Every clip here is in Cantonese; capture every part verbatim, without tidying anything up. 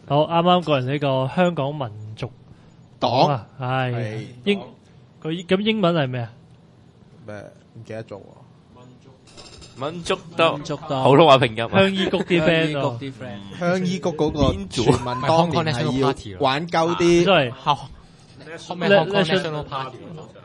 好，啱啱過嚟呢個香港民族黨啊，係英佢咁英文係咩啊？ 咩唔記得咗喎？ 民族黨，普通話拼音。 鄉衣谷啲 friend 鄉衣谷啲 friend， 鄉衣谷嗰個全民當年係要玩鳩啲， 即係咩 Hong Kong National Party。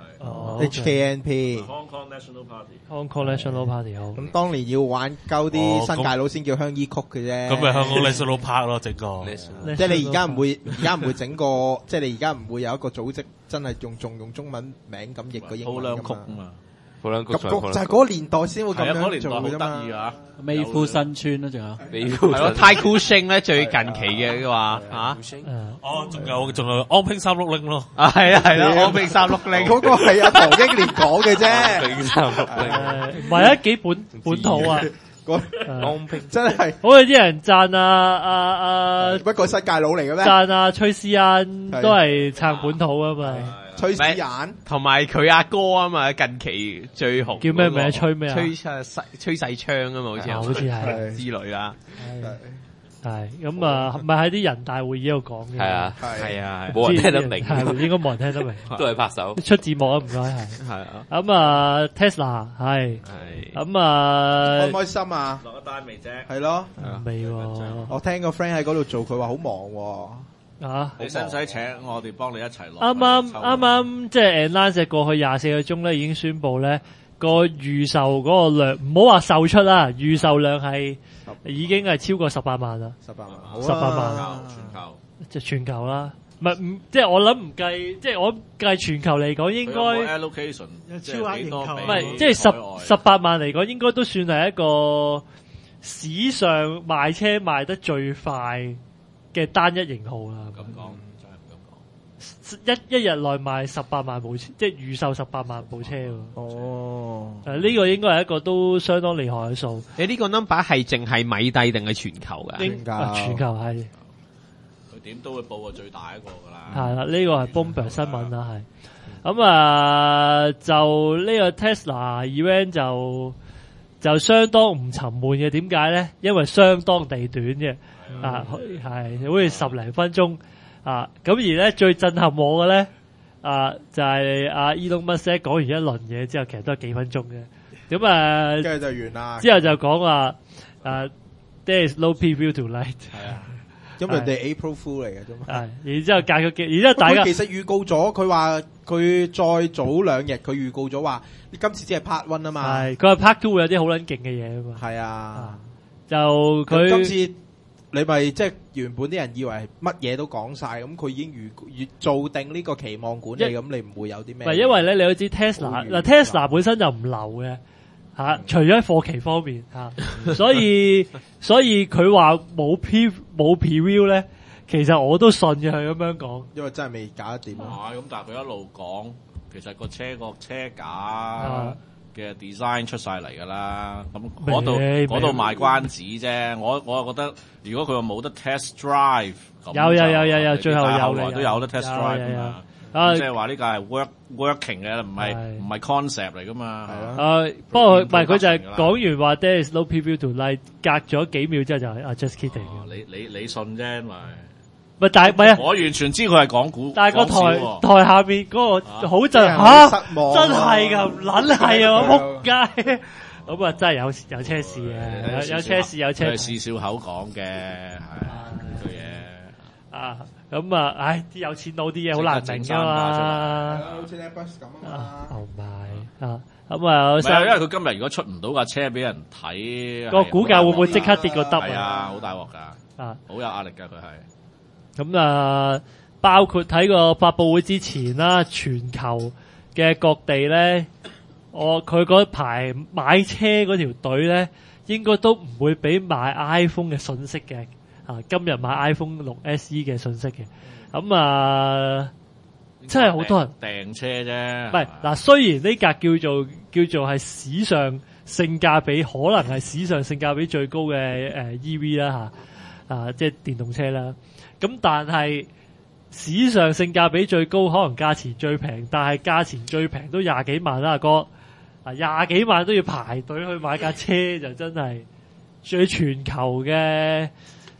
H K N P。Hong Kong National Party。Hong Kong National Party 好。 咁當年要玩鳩啲新界佬先叫鄉衣曲嘅啫。 咁咪香港 National Park 咯，整個。 即係你而家唔會，而家唔會整個，即係你而家唔會有一個組織真係用仲用中文名咁譯個英文㗎嘛。 好兩曲就係嗰個年代先會咁樣做嘅啫嘛。 美孚新村啦，仲有美孚係咯 ，Taikoo Shing 咧最近期嘅話嚇， 哦，仲有仲有安平三六零咯， 啊係啊係啦，安平三六零嗰個係阿唐英年講嘅啫， 安平三六零， 唔係啊幾本本土啊， 安平真係， 好似啲人讚啊啊啊， 不過世界佬嚟嘅咩？ 讚啊崔思恩都係撐本土啊嘛。 崔思妍同埋佢阿哥啊嘛，近期最紅叫咩名？崔咩啊？ 崔世崔世昌啊嘛，好似好似係之類啦。 係咁啊，咪喺啲人大會議度講嘅。 係啊係啊，冇人聽得明， 係應該冇人聽得明， 都係拍手出字幕啊，唔該係。 係啊。 咁啊 Tesla 係係咁啊， 開唔開心啊？ 落咗單未啫？ 係咯， 未喎。 我聽個 friend 喺嗰度做，佢話好忙喎。 啊！ 你使唔使請我哋幫你一齊落？ 啱啱啱啱即係 Atlantic 過去廿四個鐘咧，已經宣布咧個預售嗰個量，唔好話售出啦，預售量係已經係超過十八萬啦。 十八萬， 十八萬， 全球即係全球啦。唔係唔即係我諗唔計，即係我計全球嚟講應該 allocation 有超額認購， 唔係即係十十八萬嚟講，應該都算係一個史上賣車賣得最快嘅單一型號啦， 咁講真係唔敢講。 一一日內賣十八萬部，即係預售十八萬部車喎。 哦， 誒呢個應該係一個都相當厲害嘅數。 你呢個 number 係淨係米帝定係全球㗎？ 全球，全球係。 佢點都會報個最大一個㗎啦。 係啦，呢個係 Bloomberg 新聞啦，係。咁啊，就呢個 Tesla event 就就相當唔沉悶嘅，點解咧？因為相當地短嘅。啊，係好似十零分鐘啊！咁而咧最震撼我嘅咧啊，就係阿 Elon Musk 講完一輪嘢之後，其實都係幾分鐘嘅。咁啊， 跟住就完啦。 之後就講話啊 ，There is no preview tonight。 係啊，因為人哋 April Fool 嚟嘅啫嘛。 係，然之後隔咗幾，然之後大家其實預告咗，佢話佢再早兩日佢預告咗話，你今次只係 Part One 啊嘛。 係，佢話 Part Two 會有啲好撚勁嘅嘢啊嘛。 係啊， 就佢今次。你咪即係原本啲人以為乜嘢都講晒，咁佢已經預預做定呢個期望管理，咁你唔會有啲咩？ 唔係因為咧，你都知 Tesla 嗱 Tesla 本身就唔流嘅嚇，除咗喺貨期方面嚇，所以所以佢話冇 P 冇 preview 咧，其實我都信嘅佢咁樣講， 因為真係未搞得掂。 係咁，但係佢一路講，其實個車個車架嘅 design 出晒嚟㗎啦，咁嗰度嗰度賣關子啫。我我覺得，如果佢話冇得 test drive， 有有有有有，最後有後來都有得 test drive 嘛。 啊， 即係話呢個係 work working 嘅，唔係唔係 concept 嚟㗎嘛。 係咯。啊，不過唔係佢就係講完話 there is no preview tonight，隔咗幾秒之後就係啊 just kidding。 你你你信啫，咪。 唔係，但係唔係啊！ 我完全知佢係講股， 但係個台台下邊嗰個好震嚇，真係㗎，唔撚係啊！我仆街，咁啊真係有有車試嘅，有有車試有車。 佢係試笑口講嘅，係呢句嘢啊！咁啊，唉，啲有錢佬啲嘢好難整㗎嘛， 好似 Airbus 咁啊嘛， 唔係啊，咁啊， 唔係因為佢今日如果出唔到架車俾人睇， 個股價會唔會即刻跌個得啊？ 係啊，好大鑊㗎，啊，好有壓力㗎，佢係。 咁啊，包括睇個發佈會之前啦，全球嘅各地咧，我佢嗰排買車嗰條隊咧，應該都唔會俾買 iPhone 嘅信息嘅。啊，今日買 iPhone 六 S E 嘅信息嘅。咁啊，真係好多人訂車啫。 唔係嗱，雖然呢架叫做叫做係史上性價比，可能係史上性價比最高嘅誒 E V 啦嚇，啊，即係電動車啦。咁但係史上性價比最高，可能價錢最平，但係價錢最平都廿幾萬啦，阿哥啊，廿幾萬都要排隊去買架車，就真係最全球嘅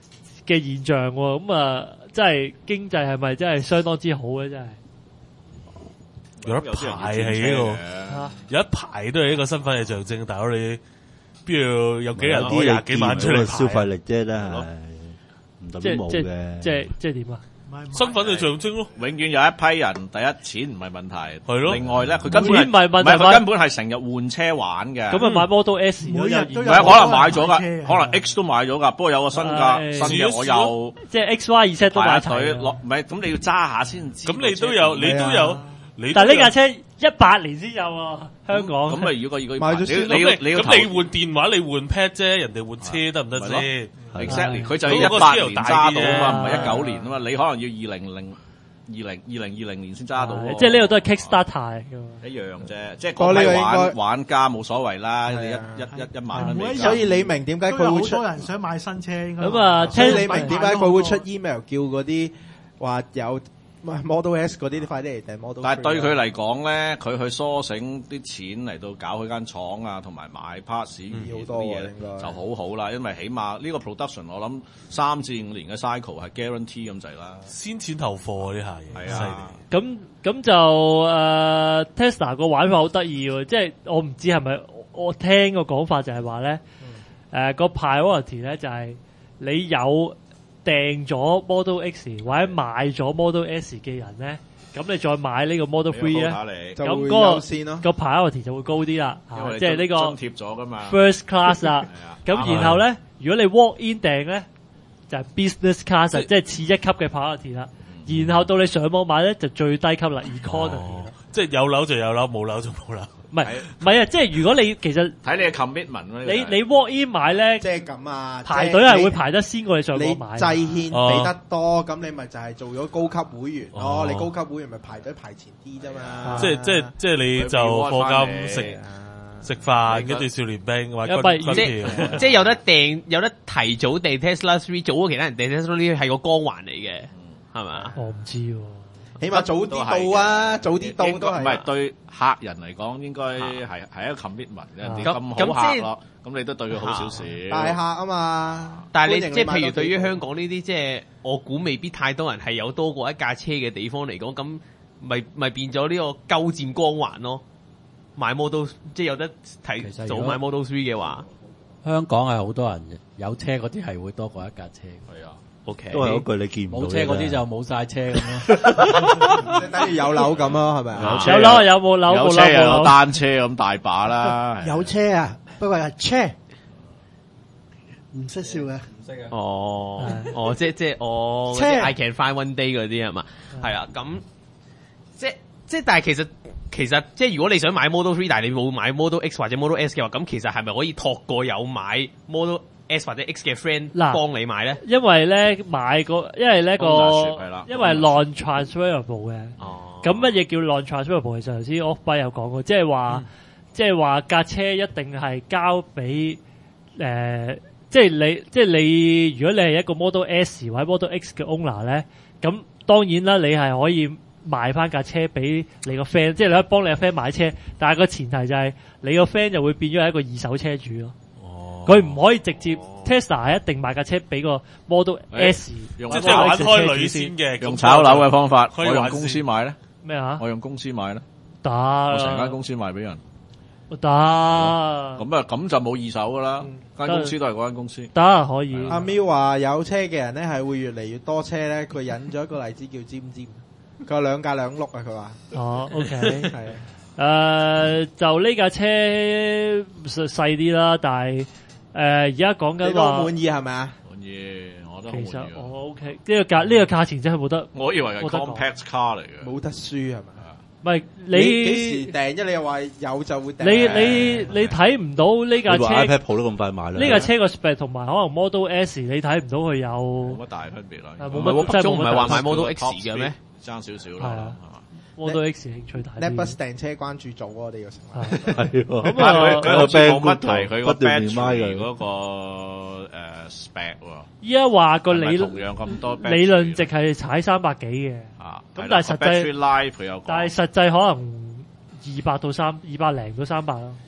嘅現象喎。咁啊，真係經濟係咪真係相當之好咧？真係有一排係呢個，有一排都係一個身份嘅象徵。大佬你邊度有幾人攞廿幾萬出嚟消費力啫，真係唔代表冇嘅。 即係即係點啊？ 身份嘅象徵咯， 永遠有一批人，第一錢唔係問題， 係咯。 另外咧，佢根本唔係問題， 佢根本係成日換車玩嘅。 咁啊買 Model S， 每日都有， 可能買咗噶，可能 X 都買咗噶。不過有個新價新嘅，我又即係 X Y 二 set 都買齊。 落唔係咁你要揸下先知。 咁你都有，你都有。 但係呢架車一八年先有啊，香港。 咁咪如果如果買咗先， 你要你要咁你換電話，你換 pad 啫，人哋換車得唔得先 ？Exactly，佢就要一八年揸到啊嘛，唔係一九年啊嘛，你可能要二零零二零二零二零年先揸到。 即係呢個都係 Kickstarter 一樣啫，即係嗰批玩玩家冇所謂啦，你一一一一萬蚊。 所以你明點解佢會出？ 好多人想買新車，應該咁啊， 所以你明點解佢會出 email 叫嗰啲話有？Model S 嗰啲，你快啲嚟訂 Model。 但係對佢嚟講咧，佢去梳醒啲錢嚟到搞佢間廠啊，同埋買 parts 好多嘢就好好啦。因為起碼呢個 production 我諗三至五年嘅 cycle 係 guarantee 咁滯啦。 先錢後貨呢下嘢， 係啊。 咁咁就誒、呃、Tesla 個玩法好得意喎，即係我唔知係咪我聽個講法就係話咧，誒、嗯呃個 priority 咧就係你有。訂咗 Model X 或者買咗 Model S 嘅人咧，咁你再買呢個 Model Three 咧，咁嗰、嗰個、個 priority 就會高啲啦，即係呢個津貼咗噶嘛 first class 啦。咁然後咧，如果你 walk in 訂咧，就係 business class，即係次一級嘅 priority 啦。然後到你上網買咧，就最低級啦 ，economy 啦。 即係有樓就有樓，冇樓就冇樓。 唔係唔係啊！即係如果你其實睇你嘅 commitment 你你 walk in 買咧， 即係咁啊！ 排隊係會排得先過你上網買。 你滯獻俾得多，咁你咪就係做咗高級會員咯。你高級會員咪排隊排前啲啫嘛。 即係即係即係你就課金食食飯，跟住少年兵或者軍即即係有得訂，有得提早訂 Tesla Three， 早過其他人訂 Tesla Three 係個光環嚟嘅，係嘛？ 我唔知喎。 起碼早啲到啊，早啲到都係。 唔係對客人嚟講，應該係係一個 commitment 嘅。你咁好客咯，咁你都對佢好少少。 大客啊嘛。 但係你即係譬如對於香港呢啲，即係我估未必太多人係有多過一架車嘅地方嚟講，咁咪咪變咗呢個鳩佔光環咯。買 Model 即係有得提早買 Model Three 嘅話， 香港係好多人有車嗰啲係會多過一架車。 係啊。 O K， 都係嗰句你見唔到冇車嗰啲就冇晒車咁咯， 即係等於有樓咁咯，係咪啊？ 有樓有冇樓？ 有車有單車咁大把啦。 有車啊，不過係車，唔識笑嘅。 唔識啊。哦，哦，即係即係我車 I can find one day 嗰啲係嘛？係啊，咁即係即係，但係其實其實即係如果你想買 Model Three， 但係你冇買 Model X 或者 Model S 嘅話，咁其實係咪可以託過有買 Model S 或者 X 嘅 friend 幫你買咧？ 因為咧買個，因為呢個，因為 non-transferable 嘅。哦。咁乜嘢叫 non-transferable？其實頭先 Off-Byte 有講過，即係話，即係話架車一定係交俾誒，即係你，即係你，如果你係一個 Model S 或者 Model X 嘅 owner 咧，咁當然啦，你係可以賣翻架車俾你個 friend，即係你可以幫你個 friend 買車，但係個前提就係你個 friend 就會變咗係一個二手車主咯。佢唔可以直接 Tesla 係一定買架車俾個 Model S， 即係玩開女先嘅， 用炒樓嘅方法，我用公司買咧。 咩啊？ 我用公司買咧。 得。 我成間公司賣俾人。 得。咁啊，咁就冇二手噶啦。間公司都係嗰間公司。 得可以。 阿 Miu 話有車嘅人咧係會越嚟越多車咧，佢引咗一個例子叫尖尖，佢話兩架兩碌啊，佢話。 哦 ，OK， 係。 誒、呃，就呢架車細啲啦，但係誒而家講緊話， 你都滿意係咪啊？ 滿意，我都其實我 OK，呢個價呢個價錢真係冇得， 我以為係 compact car 嚟嘅， 冇得輸係咪？ 唔係你幾時訂啫？你又話有就會訂。 你你你睇唔到呢架車 iPad Pro 都咁快買啦。 呢架車個 spec 同埋可能 Model S， 你睇唔到佢有冇乜大分別啦。 冇乜，北中唔係話買 Model X 嘅咩？ 爭少少啦。 Model X 興趣大啲。 Netbus 訂車關注組我哋個成日係喎。 咁啊，佢好似冇乜提佢個 battery 嗰個誒 spec 喎。 依家話個理同樣咁多理論值係踩三百幾嘅。 啊， 咁但係實際 life 佢有， 但係實際可能二百到三二百零到三百咯。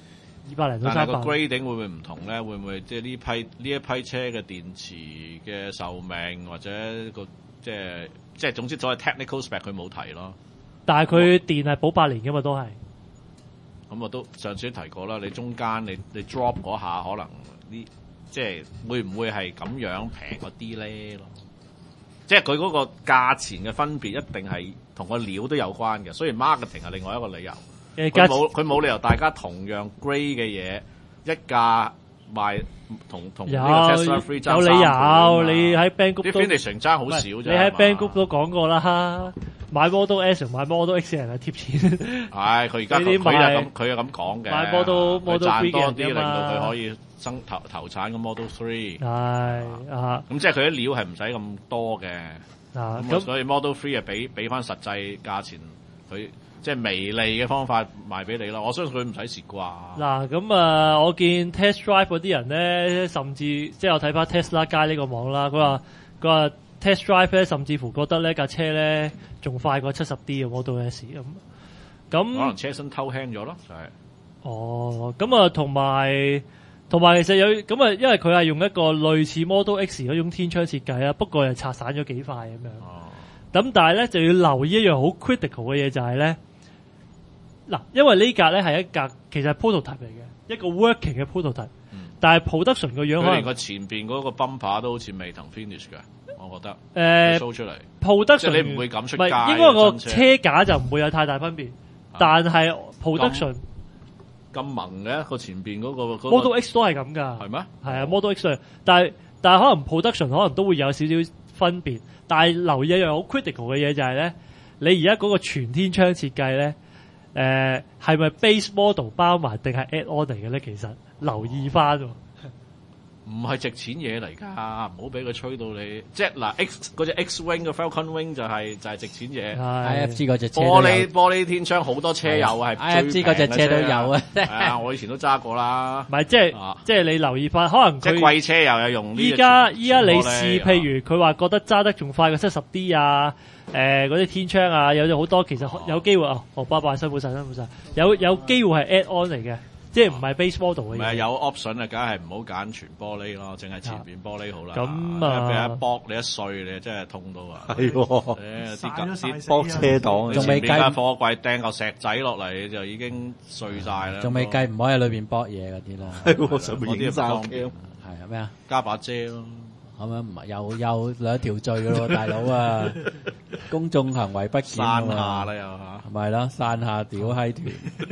二百零到但係個三百。 grading 會唔會唔同咧？會唔會即係呢批呢一批車嘅電池嘅壽命或者個即係即係總之所謂 technical spec 佢冇提咯。 但係佢電係保八年噶嘛，都係。 咁我都上次都提過啦，你中間你你 drop 嗰下可能呢即係會唔會係咁樣平嗰啲咧咯？即係佢嗰個價錢嘅分別一定係同個料都有關嘅，雖然 marketing 係另外一個理由。佢冇佢冇理由大家同樣 grade 嘅嘢一價賣同同呢個 Tesla Three 爭有理由，你喺 Banggood 都啲 finishing 爭好少啫。 你喺 Banggood 都講過啦，買 Model S 同買 Model X 人係貼錢。 係佢而家佢又咁佢又咁講嘅， 買 Model Model Three 多啲，令嘅到佢可以生投投產嘅 Model Three。 係啊， 咁即係佢啲料係唔使咁多嘅。 啊， 咁所以 Model Three 係俾俾翻實際價錢佢。即係微利嘅方法賣俾你啦，我相信佢唔使蝕啩。 嗱咁啊，我見 Test Drive 嗰啲人咧，甚至即係我睇翻 Tesla 街呢個網啦，佢話佢話 Test Drive 咧，甚至乎覺得呢架車咧仲快過七十 D 嘅 Model S 咁。咁可能車身偷輕咗咯，就係。 哦，咁啊，同埋同埋其實有咁啊，因為佢係用一個類似 Model X 嗰種天窗設計啦，不過又拆散咗幾塊咁樣。哦。咁但係咧就要留意一樣好 critical 嘅嘢就係咧。嗱，因為呢架咧係一架其實係 prototype 嚟嘅，一個 working 嘅 prototype，、嗯、但係 production 個樣可能個前邊嗰個 bumper 都好似未同 finish 嘅，我覺得。誒、 呃、 show 出嚟 production 你唔會咁出街。 唔係應該個車架就唔會有太大分別，啊、但係 production 咁萌嘅個前邊嗰、嗰個、嗰個、 Model X 都係咁㗎。 係咩？ 係啊 ，Model X， 但係但係可能 production 可能都會有少少分別，但係留意一樣好 critical 嘅嘢就係咧，你而家嗰個全天窗設計咧。誒係咪 base model 包埋定係 add on 嚟嘅咧？其實留意翻喎， 唔係值錢嘢嚟㗎，唔好俾佢吹到你。即係嗱 X 嗰隻 X wing 嘅 Falcon wing 就係、是、就係、是、值錢嘢。 I F G 嗰隻車玻璃玻璃天窗好多車有係 I F G 嗰隻車都有啊。 係啊，我以前都揸過啦。 唔係即係、啊、即係你留意翻，可能即係貴車又有用呢。 依家依家你試，譬如佢話覺得揸得仲快過七十 D 啊。誒嗰啲天窗啊，有咗好多，其實有機會啊，哦，拜拜，辛苦晒，辛苦晒，有有機會係 add on 嚟嘅，即係唔係 base model 嘅嘢。唔係有 option 啊，梗係唔好揀全玻璃咯，淨係前邊玻璃好啦。 咁啊， 俾一剝你一碎，你真係痛到啊！ 係喎， 啲啲剝車檔， 仲未計貨櫃掟嚿石仔落嚟，就已經碎晒啦。 仲未計唔可以喺裏邊剝嘢嗰啲啦。 係喎，上面影衫嘅。 係啊咩啊？ 加把遮咯。 咁樣唔係又又兩條罪嘅咯，大佬啊！公眾行為不檢啊嘛， 散下啦又嚇， 咪咯，散下屌閪團。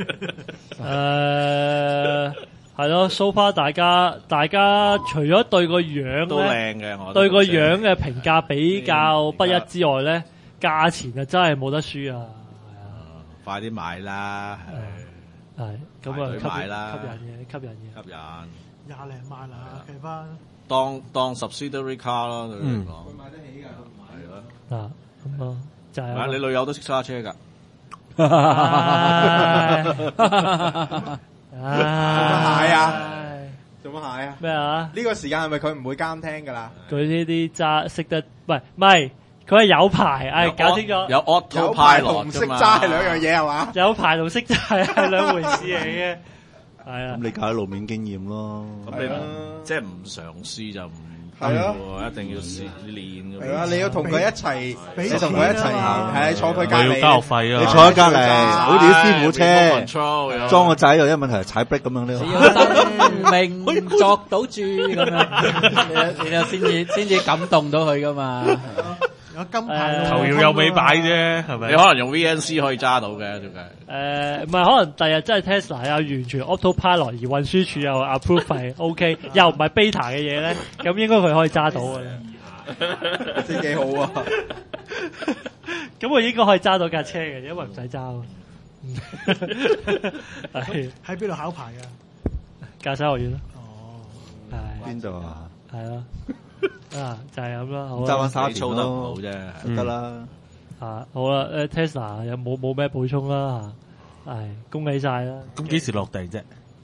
誒係咯 ，so far 大家大家除咗對個樣都靚嘅，我對個樣嘅評價比較不一之外咧，價錢啊真係冇得輸啊！ 快啲買啦， 係係咁啊， 吸買啦， 吸引嘅，吸引嘅， 吸引廿零萬啊，計翻。 當當 subsidiary car 咯，對你嚟講， 佢買得起㗎， 係咯。 啊，咁啊，就係。 你女友都識揸車㗎。 做乜蟹啊？做乜蟹啊？ 咩啊？ 呢個時間係咪佢唔會監聽㗎啦？ 佢呢啲揸識得，唔係唔係，佢係有牌，誒搞清楚。 有 auto pilot 唔識揸係兩樣嘢係嘛？ 有牌同識揸係兩回事嚟嘅。係啊， 咁你搞啲路面經驗咯。 咁你即係唔嘗試就唔係咯， 一定要試練咁。 係啊，你要同佢一齊，你同佢一齊行，係坐佢隔離。 要交學費啊！ 你坐喺隔離，好似啲師傅車裝個仔有一問題，踩 brake 咁樣呢？ 你要生命作到住咁樣，你又先至先至感動到佢噶嘛？ 有金牌頭搖又尾擺啫，係咪？ 你可能用 V N C 可以揸到嘅，點解？ 誒，唔係可能第日真係 Tesla 有完全 autopilot 而運輸署又 approve 係 OK，又唔係 beta 嘅嘢咧，咁應該佢可以揸到嘅。 真幾好啊！ 咁佢應該可以揸到架車嘅，因為唔使揸。係喺邊度考牌㗎？ 駕駛學院咯。 哦， 係邊度啊？ 係咯。啊，就係咁啦，好啦， 揸翻沙操得唔好啫， 得啦。 啊，好啦，誒 Tesla 有冇冇咩補充啦？嚇，係恭喜晒啦！ 咁幾時落地啫？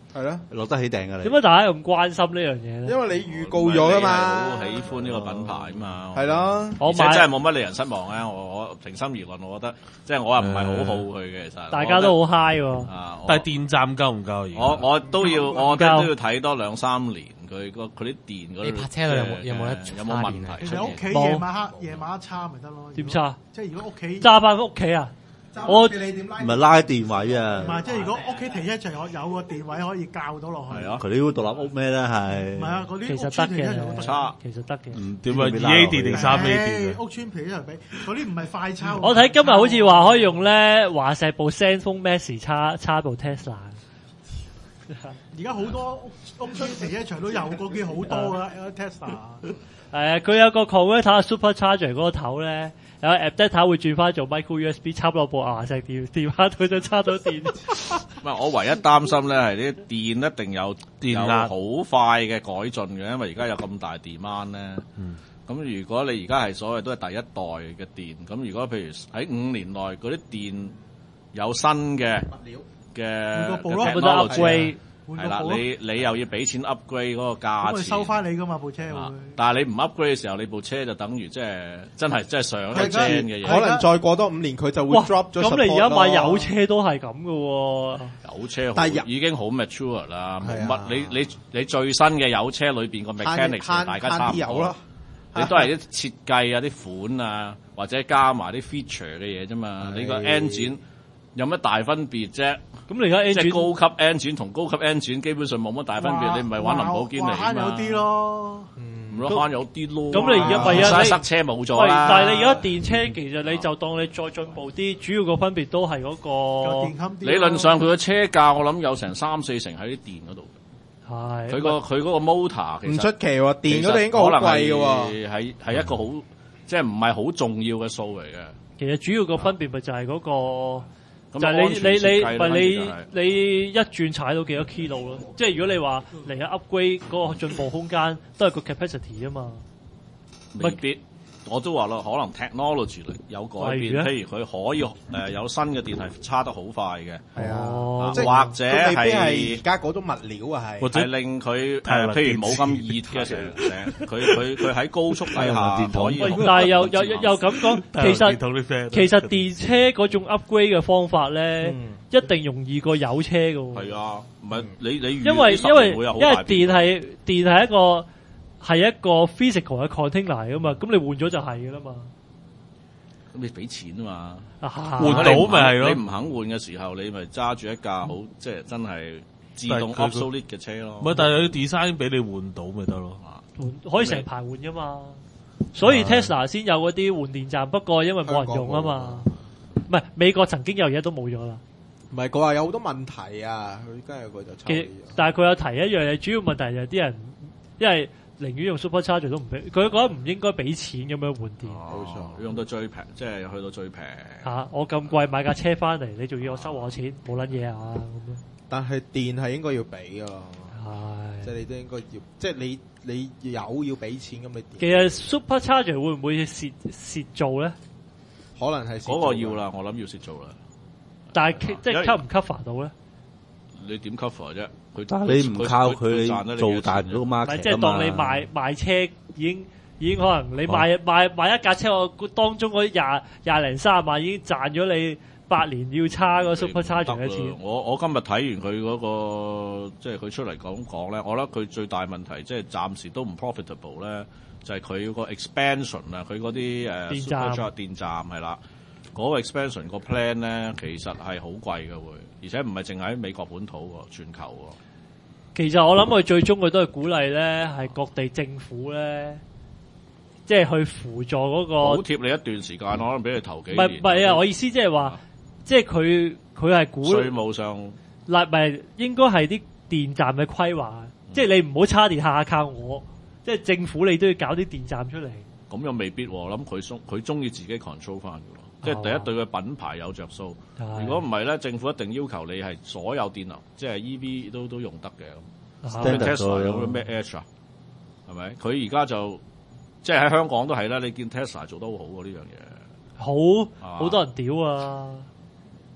係咯， 落得起訂㗎你。 點解大家咁關心呢樣嘢咧？ 因為你預告咗㗎嘛， 好喜歡呢個品牌啊嘛。 係咯， 而且真係冇乜令人失望咧。我我平心而論，我覺得即係我又唔係好好佢嘅，其實大家都好 high 喎。 啊， 但係電站夠唔夠？ 我我都要，我覺得都要睇多兩三年。佢個佢啲電嗰啲， 你泊車有冇有冇得有冇問題？ 其實屋企夜晚黑夜晚黑叉咪得咯。 點叉？ 即係如果屋企揸翻屋企啊！我你點拉？ 唔係拉電位啊！ 唔係，即係如果屋企停車場有有個電位可以校到落去。 係啊， 佢啲獨立屋咩咧係？ 唔係啊，嗰啲其實得嘅， 叉其實得嘅。 唔點啊？二 A 電定三 A 電？ 屋村皮一齊俾嗰啲唔係快叉。 我睇今日好似話可以用咧華碩部 Zenfone Max 叉叉部 Tesla。 而家好多屋屋村停車場都有嗰啲好多噶 Tesla。 係啊，佢有個 converter supercharger 嗰個頭咧，有個 adapter 會轉翻做 micro U S B 插落部華碩電電話度就插到電。 唔係，我唯一擔心咧係啲電一定有電壓好快嘅改進嘅，因為而家有咁大 demand 咧。嗯。咁如果你而家係所謂都係第一代嘅電，咁如果譬如喺五年內嗰啲電有新嘅物料嘅 upgrade， 係啦，你你又要俾錢 upgrade 嗰個價錢， 收翻你噶嘛部車會。 但係你唔 upgrade 嘅時候，你部車就等於即係真係真係上一 gen 嘅嘢。 可能再過多五年佢就會 drop 咗。 咁你而家買有車都係咁噶喎。 有車但係已經好 mature 啦，冇乜你你你最新嘅有車裏邊個 mechanics 大家差唔多。你都係啲設計啊、啲款啊，或者加埋啲 feature 嘅嘢啫嘛。你個 engine 有乜大分別啫？ 咁你而家即係高級 engine 同高級 engine 基本上冇乜大分別。你唔係玩林寶堅尼嘛？ 慳有啲咯， 唔咯慳有啲咯。 咁你而家為咗塞車冇咗啦。 但係你而家電車其實你就當你再進步啲，主要個分別都係嗰個。 理論上佢個車價我諗有成三四成喺啲電嗰度。 係。 佢個佢嗰個 motor 其實唔出奇喎，電嗰度應該好貴嘅喎。 係係一個好即係唔係好重要嘅數嚟嘅。 其實主要個分別咪就係嗰個。就係你你你唔係你你一轉踩到幾多 kilo 咯？即係如果你話嚟緊 upgrade 嗰個進步空間，都係個 capacity 啊嘛。 未必，我都話啦，可能 technology 有改變，譬如佢可以誒、呃、有新嘅電係差得好快嘅。係啊， 即或者係而家嗰種物料啊，係係令佢誒譬如冇咁熱嘅成成，佢佢佢喺高速底下可以。 但係又又又咁講，其實其實電車嗰種 upgrade 嘅方法咧，一定容易過有車嘅喎。 係啊，唔係你你因為因為因為電係電係一個。係一個 physical 嘅 container 嚟噶嘛，咁你換咗就係噶啦嘛。 咁你俾錢啊嘛， 換到咪係咯。 你唔肯換嘅時候，你咪揸住一架好即係真係自動 obsolete 嘅車咯。 唔係，但係佢 design 俾你換到咪得咯。 可以成排換噶嘛。所以 Tesla 先有嗰啲換電站，不過因為冇人用啊嘛。唔係美國曾經有，而家都冇咗啦。 唔係佢話有好多問題啊，佢跟住佢就其實但係佢有提一樣嘢，主要問題就係啲人因為。寧願用 supercharger 都唔俾，佢覺得唔應該俾錢咁樣換電。 冇錯，用到最平，即係去到最平。 嚇！我咁貴買架車翻嚟，你仲要我收我錢，冇撚嘢啊咁樣。 但係電係應該要俾㗎， 係即係你都應該要，即係你你有要俾錢咁你。 其實 supercharger 會唔會蝕蝕做咧？ 可能係嗰個要啦，我諗要蝕做啦。 但係即係 cover 唔 cover 到咧？ 你點 cover 啫？ 但係你唔靠佢做大唔到 market 即係當你賣賣車已經已經可能你賣賣賣一架車，我當中嗰廿廿零三十萬已經賺咗你八年要差個 supercharger 嘅錢。 我我今日睇完佢嗰個即係佢出嚟講講咧，我覺得佢最大問題即係暫時都唔 profitable 咧，就係佢個 expansion 啊，佢嗰啲誒 supercharger 電站係啦，嗰個 expansion 個 plan 咧其實係好貴嘅會，而且唔係淨係喺美國本土喎，全球喎。 其實我諗佢最終佢都係鼓勵咧，係各地政府咧，即係去輔助嗰個補貼你一段時間，可能俾你頭幾年。 唔係唔係啊！我意思即係話，即係佢佢係鼓稅務上， 嗱唔係應該係啲電站嘅規劃，即係你唔好叉電下下靠我，即係政府你都要搞啲電站出嚟。 咁又未必喎，我諗佢中佢中意自己 control 翻嘅。即係第一對佢品牌有着數，如果唔係咧，政府一定要求你係所有電能，即係 E V 都都用得嘅。咁 Tesla 有咩 Edge 啊？係咪？佢而家就即係喺香港都係啦。你見 Tesla 做得好好喎呢樣嘢， 好好多人屌啊！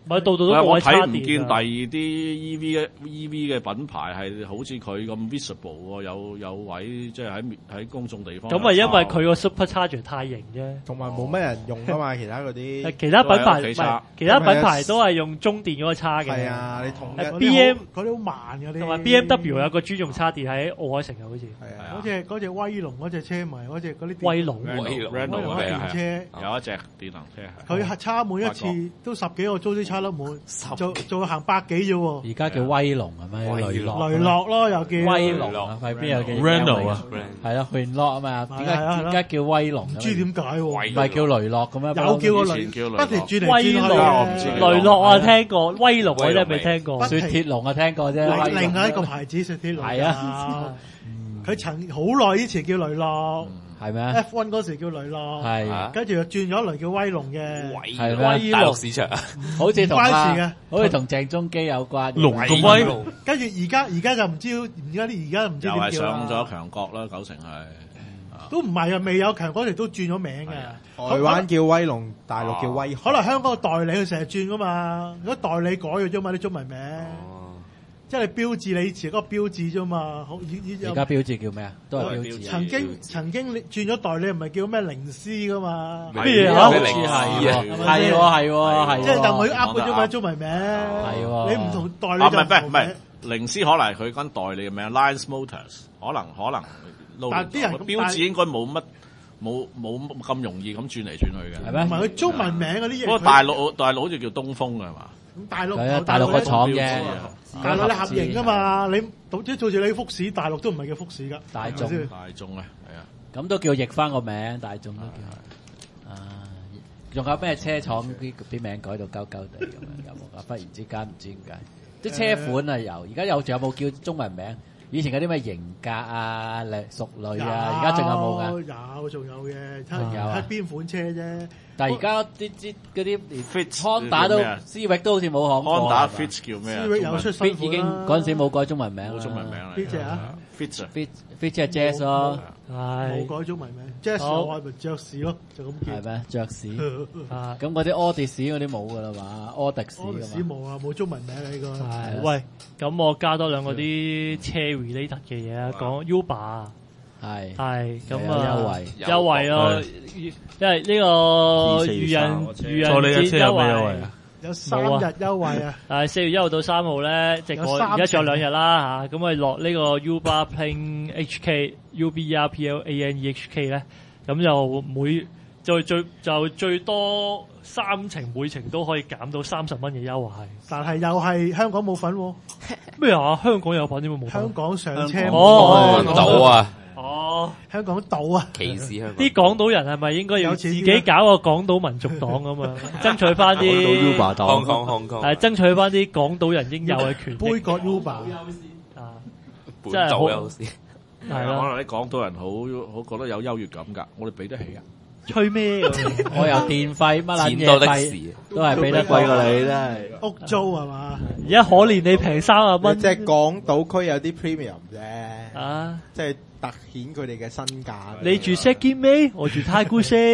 唔係度度都冇我叉電。 睇唔見第二啲 E V 嘅 E V 嘅品牌係好似佢咁 visible 喎，有有位即係喺喺公眾地方。 咁咪因為佢個 Supercharger 太型啫， 同埋冇乜人用噶嘛，其他嗰啲。 其他品牌唔係，其他品牌都係用中電嗰個叉嘅。 係啊，你同 B M 嗰啲好慢嘅啲。同埋 B M W 有個專用叉電喺奧海城啊，好似。 係啊。 嗰隻嗰隻威龍嗰隻車咪嗰隻嗰啲。 威龍。 威龍。威龍係電車。 有一隻電能車。 佢係叉滿一次都十幾個鐘先叉得滿，就就行百幾啫喎。 而家叫威龍係咪？雷諾。 雷諾咯，又叫。 威龍啊，係邊有叫 Renault 啊？ 係啦，雷諾啊嘛。點解點解叫威龍？ 唔知點解喎？ 唔係叫雷諾咁樣？ 有叫個雷，不停轉嚟轉去。 雷諾我聽過，威龍我真係未聽過。 雪鐵龍我聽過啫。 另外一個牌子雪鐵龍。 係啊。 佢曾好耐以前叫雷諾。 係咩 ？F 一 嗰時叫雷諾， 係， 跟住又轉咗嚟叫威龍嘅， 係咩？ 大陸市場好似同關事嘅， 好似同鄭中基有關。 龍個威， 跟住而家而家就唔知，而家啲而家唔知點叫啦。 又係上咗強國啦，九成係， 都唔係啊，未有強國，佢哋都轉咗名嘅。 台灣叫威龍，大陸叫威， 可能香港個代理佢成日轉噶嘛，如果代理改咗啫嘛啲中文名。即係標誌你以前嗰個標誌啫嘛， 而家標誌叫咩啊？都係標誌。 曾經曾經你轉咗代理，唔係叫咩靈獅噶嘛？ 咩啊？靈獅係喎，係喎，係喎，係。 即係就佢呃咗嘛中文名。係喎。 你唔同代理就唔同。 唔係靈獅可能佢跟代理嘅名 Lions Motors，可能可能。 但係啲人標誌應該冇乜冇冇咁容易咁轉嚟轉去嘅。 係咩？ 唔係佢中文名嗰啲嘢。 不過大陸大陸好似叫東風嘅係嘛？ 咁大陸係啊，大陸個廠嘅。 大陸你合營噶嘛？你即係做住你福士，大陸都唔係叫福士噶。 大眾， 大眾啊，係啊。 咁都叫譯翻個名，大眾都叫。啊，仲有咩車廠啲啲名改到鳩鳩地咁樣有冇啊？忽然之間唔知點解，啲車款啊有，而家有仲有冇叫中文名？以前嗰啲咩型格啊、靚淑女啊，而家仲有冇㗎？ 有，仲有嘅， 仲有啊？ 睇邊款車啫。 但係而家啲啲嗰啲連 Honda 都思域都好似冇行過。 Honda Fit 叫咩啊？ 思域有出新款啦。 已經嗰陣時冇改中文名啦。 冇中文名啦。 邊隻啊 ？Fit 啊 ？Fit Fit 即係 Jazz 咯。 係。冇改中文名 ，Jazz 我話咪爵士咯，就咁叫。 係咩？爵士。咁嗰啲 Odyssey 嗰啲冇㗎啦嘛 ，Odyssey 㗎嘛。 Odyssey冇啊，冇中文名啊呢個。 係。喂，咁我加多兩個啲車 related 嘅嘢啊，講 Uber。係係咁啊，優惠優惠咯，因為呢個愚人愚人節優惠啊， 有三日優惠啊！ 誒四月一號到三號咧，即係我而家仲有兩日啦嚇，咁我落呢個 Uber Plane H K U B E R P L A N E H K 咧，咁就每就最就最多三程每程都可以減到三十蚊嘅優惠， 但係又係香港冇份喎。 咩啊？香港有份點會冇份？ 香港上車哦到啊！ 哦， 香港島啊！ 歧視香港啲港島人係咪應該要自己搞個港島民族黨咁啊？爭取翻啲港島 Uber 黨， 係爭取翻啲港島人應有嘅權利。 杯葛 Uber 啊， 真係好優先。 係啦，可能啲港島人好好覺得有優越感㗎，我哋俾得起啊！ 吹咩？ 我有電費乜撚嘢費，都係俾得貴過你真係。 屋租係嘛？ 而家可憐你平三十蚊， 即係港島區有啲 premium 啫。 啊， 即係突顯佢哋嘅身價。 你住石硤尾，我住太古城。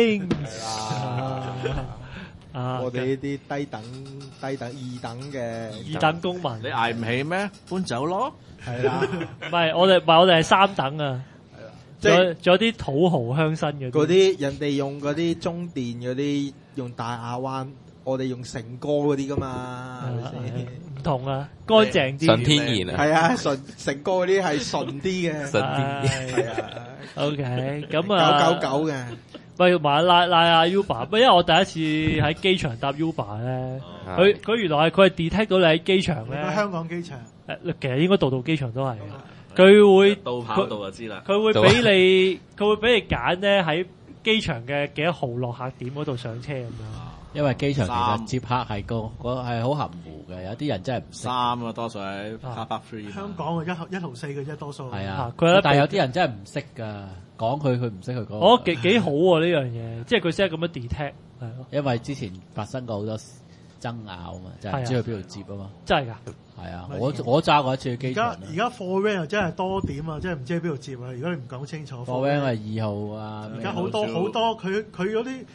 啊！我哋呢啲低等、低等、二等嘅二等公民， 你捱唔起咩？搬走咯。 係啦， 唔係我哋，唔係我哋係三等啊。仲有仲有啲土豪鄉紳嘅， 嗰啲人哋用嗰啲中電嗰啲用大亞灣，我哋用成哥嗰啲噶嘛， 唔同啊，乾淨啲， 純天然啊， 係啊，純成哥嗰啲係純啲嘅， 純天然， 係啊 ，OK，咁啊， 九九九嘅， 喂，買拉拉下 Uber，因為我第一次喺機場搭 Uber 咧，佢佢原來係佢係 detect 到你喺機場咧， 香港機場， 誒，其實應該度度機場都係。佢會到跑道就知啦。 佢會俾你，佢會俾你揀咧喺機場嘅幾多號落客點嗰度上車咁樣。 因為機場其實接客係個個係好含糊嘅，有啲人真係唔識。 三啊，多數喺 Car Park Three。 香港嘅一號一號四嘅啫，多數。 係啊，但係有啲人真係唔識㗎，講佢佢唔識佢講。 我幾幾好喎呢樣嘢，即係佢先係咁樣 detect 係咯。 因為之前發生過好多爭拗啊嘛，就係唔知去邊度接啊嘛。 真係㗎。 係啊，我我揸過一次去機場。 而家而家貨 van 又真係多點啊，真係唔知喺邊度接啊！如果你唔講清楚， 貨 van 係二號啊。 而家好多好多，佢佢嗰啲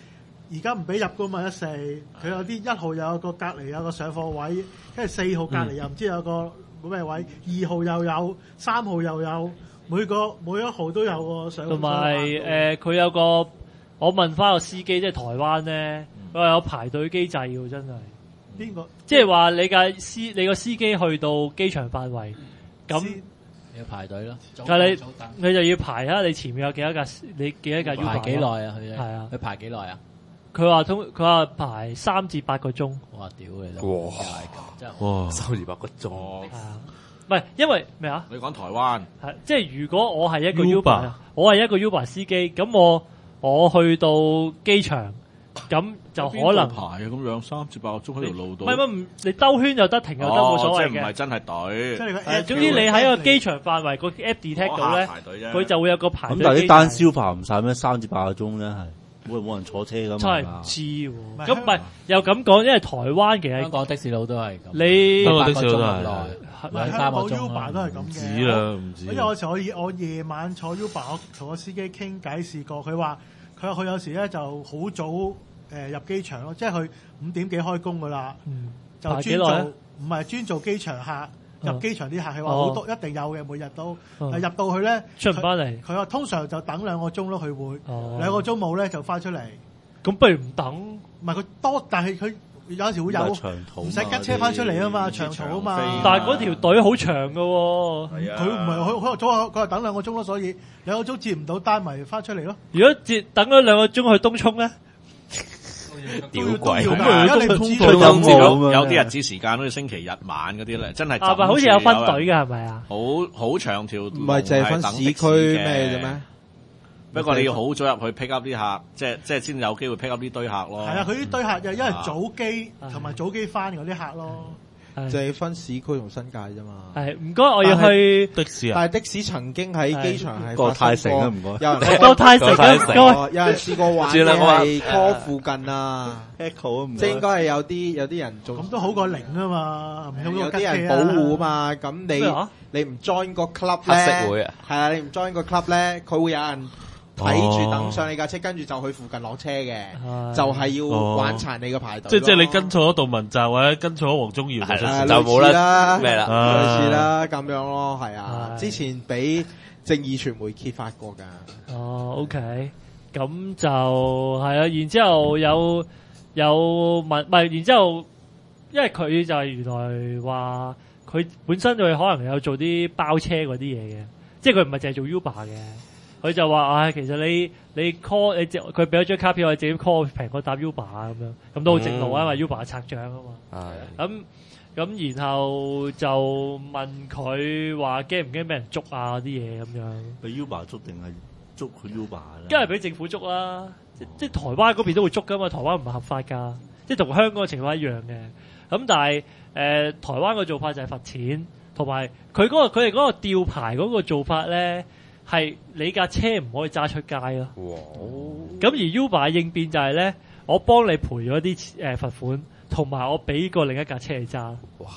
而家唔俾入噶嘛一四，佢有啲一號有個隔離有個上課位，跟住四號隔離又唔知有個咩位，二號又有，三號又有，每個每一號都有個上課。 同埋誒，佢有個我問翻個司機，即係台灣咧，佢話有排隊機制喎，真係。 邊個？ 即係話你嘅司你個司機去到機場範圍，咁要排隊咯。 但係你你就要排啊！你前面有幾多架？你幾多架 Uber？ 排幾耐啊？佢係啊， 佢排幾耐啊？ 佢話通佢話排三至八個鐘。 哇！屌你啦！ 哇！ 真係哇！三至八個鐘。 係啊，唔係因為咩啊？ 你講台灣係即係如果我係一個 Uber，我係一個 Uber 司機，咁我我去到機場。咁就可能排啊咁樣三至八個鐘喺條路度， 唔係唔你兜圈就得，停又得，冇所謂嘅。 即係唔係真係隊。 即係個 app。總之你喺個機場範圍個 app detect 到咧，佢就會有個排隊。 咁但係啲單消化唔晒咩？三至八個鐘咧係會冇人坐車咁真係唔知喎。咁唔係又咁講，因為台灣其實香港的士佬都係咁。 你香港的士佬都係兩三個鐘 Uber 都係咁嘅。 唔止啦，唔止。 因為有時我我夜晚坐 Uber，我同個司機傾偈試過，佢話佢話佢有時咧就好早。誒入機場咯，即係佢五點幾開工噶啦， 嗯、 就專做唔係專做機場客，入機場啲客係話好多、哦、一定有嘅，每日都，哦、入到去咧出唔翻嚟， 佢話通常就等兩個鐘咯，佢會、 哦、兩個鐘冇咧就翻出嚟。 咁不如唔等， 唔係佢多，但係佢有時會有唔使吉車翻出嚟啊嘛，長途啊嘛。 但係嗰條隊好長㗎喎， 佢唔係佢佢話早佢話等兩個鐘咯，所以兩個鐘接唔到單咪翻出嚟咯。 如果接等咗兩個鐘去東涌咧？ 屌鬼！ 咁而家你唔知佢有有啲日子時間，好似星期日晚嗰啲咧，真係啊，咪好似有分隊嘅係咪啊？ 好好長條， 唔係淨係分市區咩啫咩？ 不過你要好早入去 pick up 啲客，即係即係先有機會 pick up 啲堆客咯。 係啊，佢啲堆客又因為早機同埋早機翻嗰啲客咯。 就係分市區同新界啫嘛。 係唔該，我要去的士啊！ 但係的士曾經喺機場係過泰城啊，唔該。 有人過泰城啊，唔該。 有人試過玩係 call 附近啊 ，Echo 啊， 即係應該係有啲有啲人做。 咁都好過零啊嘛， 有啲人保護啊嘛。咁你你唔 join 個 club 咧， 黑社會啊， 係啊，你唔 join 個 club 咧，佢會有人睇住等上你架車，跟住就去附近落車嘅，就係要玩殘你個排隊。 即係即係你跟錯咗杜汶澤或者跟錯咗黃宗耀， 就冇啦咩啦， 類似啦咁樣咯，係啊。之前俾正義傳媒揭發過㗎。 哦 ，OK，咁就係啊。然之後有有問，唔係，然之後因為佢就係原來話佢本身佢可能有做啲包車嗰啲嘢嘅，即係佢唔係淨係做 Uber 嘅。佢就話：唉、哎，其實你你 call 你即佢俾咗張卡片，我自己 call 平過搭 Uber 啊咁樣，咁都好正路啊，因為 Uber 拆帳啊嘛。係。咁咁然後就問佢話驚唔驚俾人捉啊啲嘢咁樣。 俾 Uber 捉定係捉佢 Uber 咧？ 梗係俾政府捉啦，即即台灣嗰邊都會捉噶嘛，台灣唔係合法㗎，即同香港嘅情況一樣嘅。咁但係誒、呃、台灣嘅做法就係罰錢，同埋佢嗰個佢哋嗰個吊牌嗰個做法咧。係你架車唔可以揸出街咯。咁而 Uber 嘅應變就係咧，我幫你賠咗啲誒罰款，同埋我俾個另一架車你揸。哇！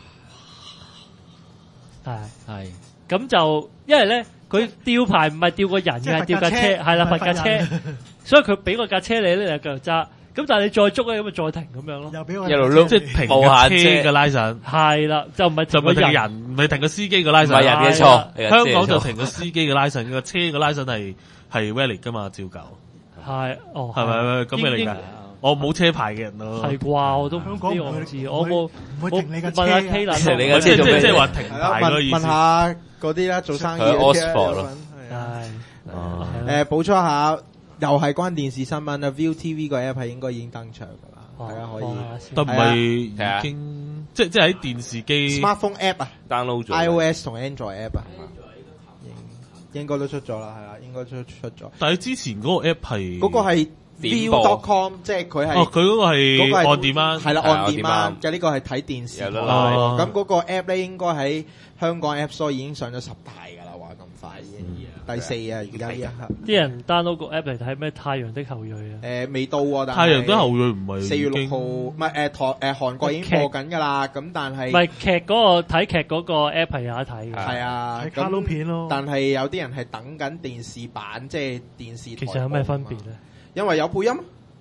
係係。咁就因為咧，佢吊牌唔係吊個人嘅，係吊架車，係啦，罰架車。所以佢俾個架車你咧，你就繼續揸。咁但係你再捉咧，咁咪再停咁樣咯。 又俾我一路碌，即係停架車嘅拉繩。係啦，就唔係就唔係停個人，唔係停個司機嘅拉繩。唔係人嘅錯。香港就停個司機嘅拉繩，個車嘅拉繩係係 valid 噶嘛，照舊。係，哦，係咪係咁嘅理解？我冇車牌嘅人咯。係啩？我都香港我唔知，我冇唔會停你架車。 問下 K 啦， 停你架車做咩？ 即係話停牌嗰個意思。 問下嗰啲啦，做生意嘅車咯。係。誒，補充一下。又係關電視新聞啊 ！ViuTV 個 app 係應該已經登場噶啦，大家可以。 都唔係已經，即即係喺電視機 smartphone app 啊 ，download 咗 iOS 同 Android app 啊，應該都出咗啦，係啦，應該出出咗。 但係之前嗰個 app 係嗰個係 Viu dot com， 即係佢係哦，佢嗰個係按點啊， 係啦，按點啊嘅呢個係睇電視。咁嗰個 app 咧應該喺香港 App Store 已經上咗十大噶啦，話咁快已經。第四啊，而家呢一刻， 啲人 download 個 app 嚟睇咩《太陽的後裔》啊？ 誒未到喎，但係太陽的後裔唔係四月六號，唔係誒台誒韓國已經播緊㗎啦。咁但係唔係劇嗰個睇劇嗰個 app 係有得睇嘅。 係啊， 睇卡通片咯。 但係有啲人係等緊電視版，即係電視台。 其實有咩分別咧？ 因為有配音。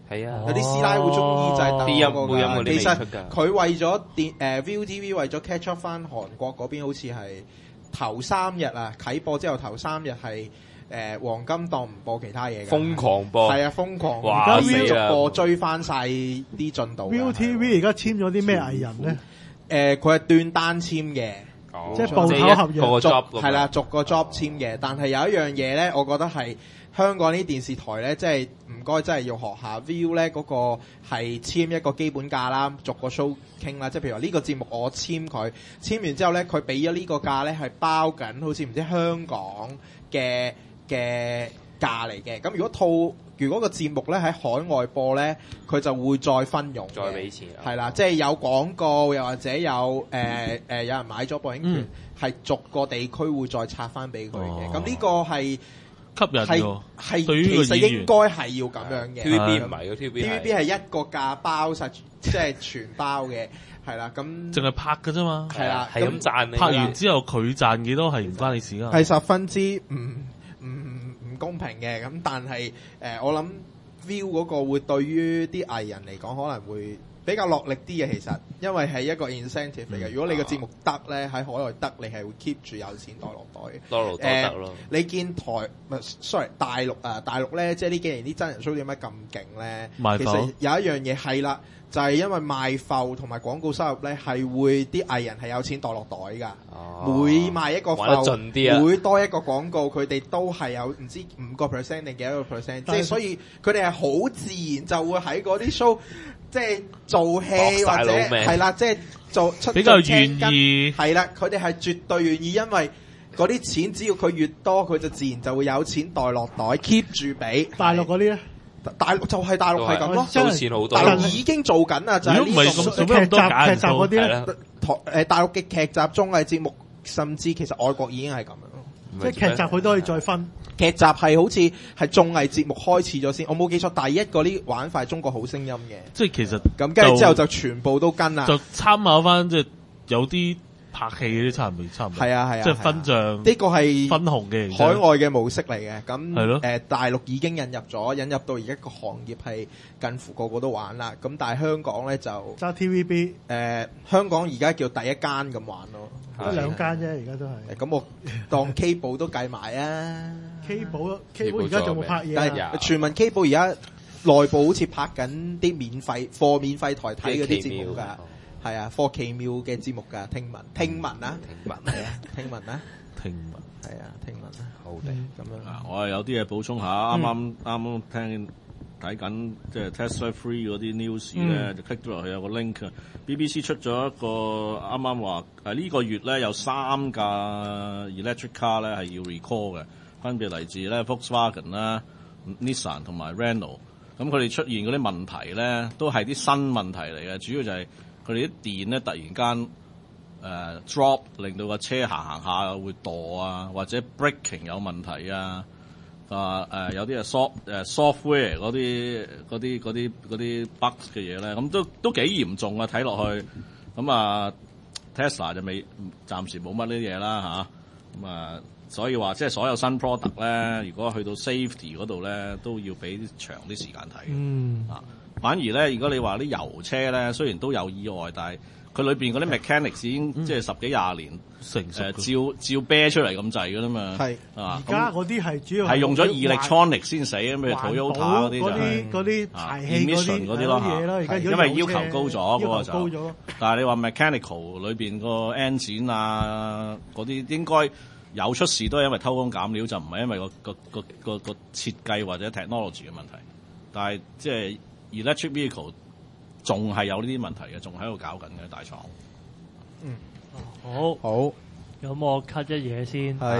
係啊， 有啲師奶會中意就係等嗰個㗎。其實實佢為咗電誒 ViuTV 為咗 catch up 翻韓國嗰邊，好似係頭三日啊，啟播之後頭三日係誒黃金檔唔播其他嘢嘅， 瘋狂播， 係啊瘋狂， 哇而家逐播追翻晒啲進度。 ViuTV 而家簽咗啲咩藝人咧？ 誒，佢係斷單簽嘅。 即係報考合約， 逐係啦，逐個 job 簽嘅。但係有一樣嘢咧，我覺得係香港啲電視台咧，即係唔該，真係要學下 Viu 咧嗰個係簽一個基本價啦，逐個 show 傾啦。即係譬如話呢個節目我簽佢，簽完之後咧，佢俾咗呢個價咧係包緊，好似唔知香港嘅嘅價嚟嘅。咁如果套如果個節目咧喺海外播咧，佢就會再分傭， 再俾錢。 係啦，即係有廣告，又或者有誒誒、呃呃、有人買咗播映權，係、嗯、逐個地區會再拆翻俾佢嘅。咁呢、哦、個係吸引喎， 係其實應該係要咁樣嘅。 T V B 唔係嘅 T V B，T V B 係一個價包晒，即係全包嘅，係啦。咁淨係拍嘅啫嘛， 係啦， 係咁賺你。 拍完之後佢賺幾多係唔關你事㗎。 係十分之唔唔唔公平嘅。咁但係誒、呃，我諗 Viu 嗰個會對於啲藝人嚟講可能會比較落力啲嘅，其實因為係一個 incentive 嚟嘅。如果你個節目得咧，喺海外得，你係會 keep 住有錢袋落袋。 多勞多得咯。 你見台唔係 sorry 大陸啊，大陸咧，即係呢幾年啲真人 show 點解咁勁咧？其實有一樣嘢係啦，就係、是、因為賣埠同埋廣告收入咧，係會啲藝人係有錢袋落袋㗎。哦、每賣一個埠，每多一個廣告，佢哋都係有唔知五個 percent 定幾多個 percent， 即係所以佢哋係好自然就會喺嗰啲 show 即係做戲或者係啦，即係做出比較願意係啦，佢哋係絕對願意，因為嗰啲錢只要佢越多，佢就自然就會有錢袋落袋 keep 住俾。 大陸嗰啲咧？ 大陸就係大陸係咁咯， 收錢好多。 大陸已經做緊啦，就係呢個劇集劇集嗰啲咧，台誒大陸嘅劇集綜藝節目，甚至其實外國已經係咁樣咯。 即係劇集佢都可以再分。 劇集係好似係綜藝節目開始咗先，我冇記錯，第一個呢玩法係中國好聲音嘅。 即係其實咁跟住之後就全部都跟啦。 就參考翻即係有啲拍戲嗰啲差唔多，差唔多。 係啊係啊， 即係分賬。 呢個係分紅嘅海外嘅模式嚟嘅。咁係咯。 誒大陸已經引入咗，引入到而家個行業係近乎個個都玩啦。咁但係香港咧就揸 T V B。 誒香港而家叫第一間咁玩咯。 得兩間啫，而家都係。 咁我當 K 寶都計埋啊。 K 寶 K 寶而家仲冇拍嘢。 但係傳聞 K 寶而家內部好似拍緊啲免費貨免費台睇嗰啲節目㗎。係啊，課奇妙嘅節目㗎，聽聞聽聞啊， 聽聞係啊，聽聞啊， 聽聞係啊，聽聞啊， 好嘅， 咁樣啊，我係有啲嘢補充下，啱啱啱啱聽睇緊即係 Tesla Free 嗰啲 news 咧，就 click 咗落去有個 link，B B C 出咗一個啱啱話誒呢個月咧有三架 electric car 咧係要 recall 嘅，分別嚟自咧 Volkswagen 啦、Nissan 同埋 Renault，咁佢哋出現嗰啲問題咧都係啲新問題嚟嘅，主要就係佢哋啲電咧突然間誒、呃、drop，令到個車行行下會墮啊，或者 braking 有問題啊，啊誒、呃、有啲係 soft 誒 software 嗰啲嗰啲嗰啲嗰啲 bugs 嘅嘢咧，咁都都幾嚴重啊！睇落去，咁啊 Tesla 就未暫時冇乜呢啲嘢啦嚇，咁啊所以話即係所有新 product 咧，如果去到 safety 嗰度咧，都要俾長啲時間睇。嗯啊。反而咧，如果你話啲油車咧，雖然都有意外，但係佢裏邊嗰啲 mechanics 已經、嗯、即係十幾廿年成熟、呃，照照啤出嚟咁滯㗎啦嘛。係啊，而家嗰啲係主要係用咗 electronic 先死，咁譬如 Toyota 嗰啲就係嗰啲排氣嗰啲咯嚇。 因為要求高咗嗰個就， 高咗但係你話 mechanical 裏邊個 engine 啊嗰啲應該有出事都係因為偷工減料，就唔係因為個個個個個設計或者 technology 嘅問題。但係即係。Electric vehicle 仲係有呢啲問題嘅，仲喺度搞緊嘅大廠。 嗯，好，好，咁我 cut 一嘢先。